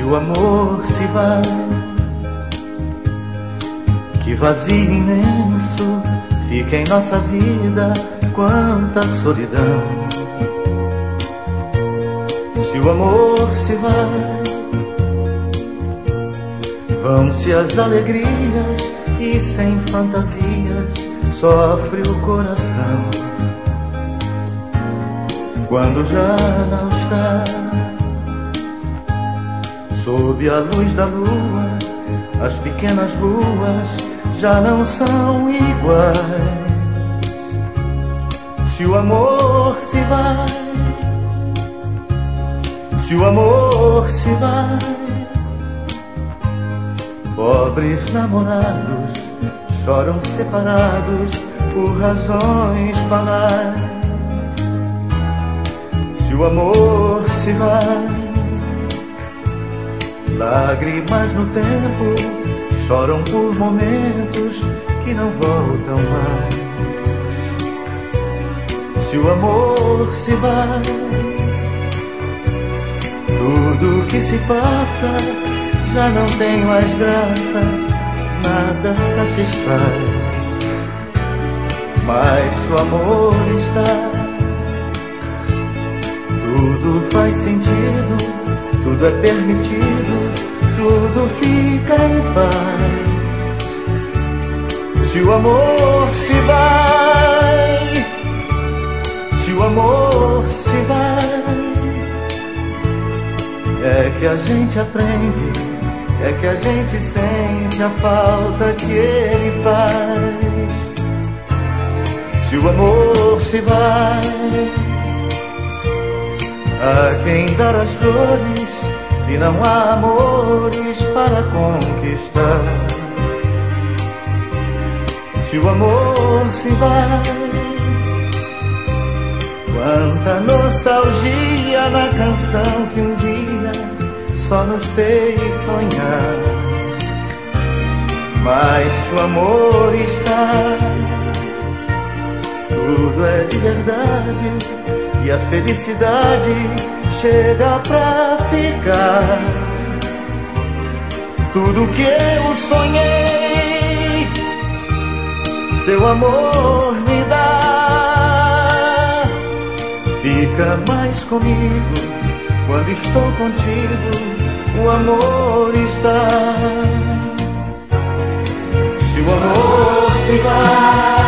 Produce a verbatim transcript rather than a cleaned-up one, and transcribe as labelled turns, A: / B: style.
A: o amor se vai, que vazio imenso fica em nossa vida, quanta solidão. Se o amor se vai, vão-se as alegrias e sem fantasias sofre o coração. Quando já não está sob a luz da lua, as pequenas ruas já não são iguais. Se o amor se vai, se o amor se vai, pobres namorados choram separados por razões banais. Se o amor se vai, lágrimas no tempo choram por momentos que não voltam mais. Se o amor se vai, tudo que se passa já não tem mais graça, nada satisfaz. Mas se o amor está, tudo faz sentido, tudo é permitido, tudo fica em paz. Se o amor se vai, se o amor se vai, é que a gente aprende, é que a gente sente a falta que ele faz. Se o amor se vai, há quem dar as flores se não há amores para conquistar. Se o amor se vai, quanta nostalgia na canção que um dia só nos fez sonhar. Mas se o amor está, tudo é de verdade e a felicidade chega pra ficar. Tudo que eu sonhei, seu amor me dá. Fica mais comigo quando estou contigo, o amor está. Se o amor se vai,